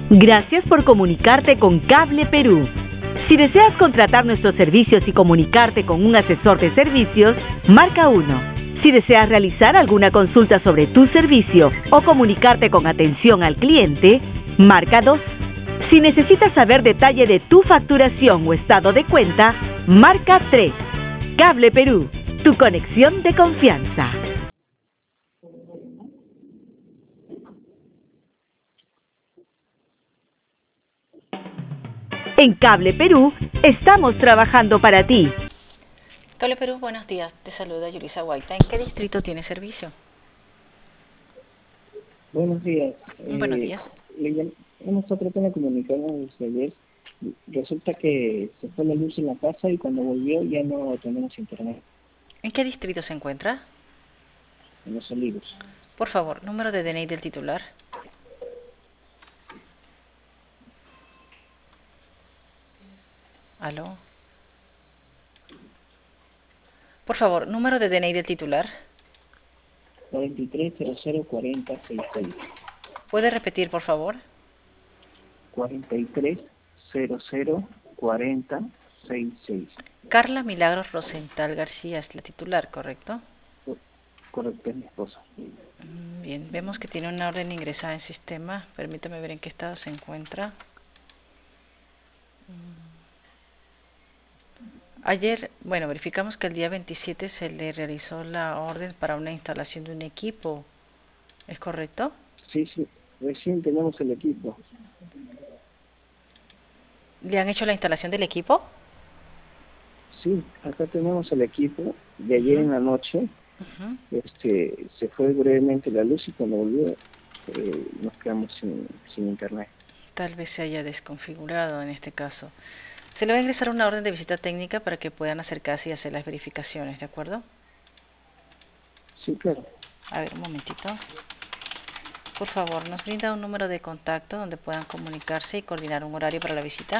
Gracias por comunicarte con Cable Perú. Si deseas contratar nuestros servicios y comunicarte con un asesor de servicios, marca 1. Si deseas realizar alguna consulta sobre tu servicio o comunicarte con atención al cliente, marca 2. Si necesitas saber detalle de tu facturación o estado de cuenta, marca 3. Cable Perú, tu conexión de confianza. En Cable Perú, estamos trabajando para ti. Cable Perú, buenos días. Te saluda Yulisa Guaita. ¿En qué distrito tiene servicio? Buenos días. Buenos días. Hemos estado tratando de comunicarnos desde ayer. Resulta que se fue la luz en la casa y cuando volvió ya no tenemos internet ¿En qué distrito se encuentra? en los Olivos. Por favor, número de DNI del titular. ¿Aló? Por favor, número de DNI del titular. 43004066. ¿Puede repetir, por favor? 43004066. Carla Milagros Rosenthal García es la titular, ¿correcto? Correcto, es mi esposa. Bien, vemos que tiene una orden ingresada en sistema. Permítame ver en qué estado se encuentra. Ayer, verificamos que el día 27 se le realizó la orden para una instalación de un equipo. ¿Es correcto? Sí, recién tenemos el equipo. ¿Le han hecho la instalación del equipo? Sí, acá tenemos el equipo de ayer en la noche. Se fue brevemente la luz y cuando volvió nos quedamos sin internet. Tal vez se haya desconfigurado en este caso. Se le va a ingresar una orden de visita técnica para que puedan acercarse y hacer las verificaciones, ¿de acuerdo? Sí, claro. A ver, un momentito. Por favor, ¿nos brinda un número de contacto donde puedan comunicarse y coordinar un horario para la visita?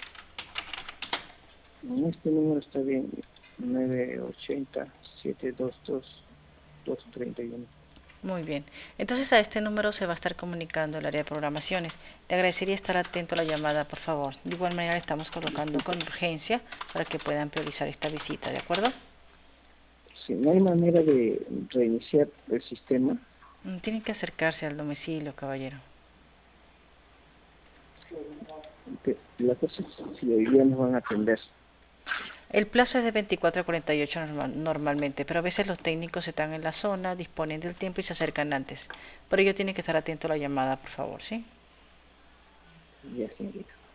Este número está bien, 980-722-231. Muy bien. Entonces a este número se va a estar comunicando el área de programaciones. Le agradecería estar atento a la llamada, por favor. De igual manera le estamos colocando con urgencia para que puedan priorizar esta visita, ¿de acuerdo? Sí, no hay manera de reiniciar el sistema. Tienen que acercarse al domicilio, caballero. La cosa es si hoy día nos van a atender. El plazo es de 24 a 48 normalmente, pero a veces los técnicos están en la zona, disponen del tiempo y se acercan antes. Por ello tiene que estar atento a la llamada, por favor, ¿sí? Ya, señorita.